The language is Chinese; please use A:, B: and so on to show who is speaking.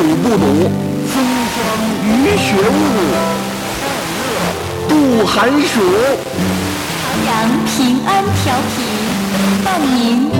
A: 不堵，风霜雨雪雾，度寒暑。
B: 朝阳平安调频，伴您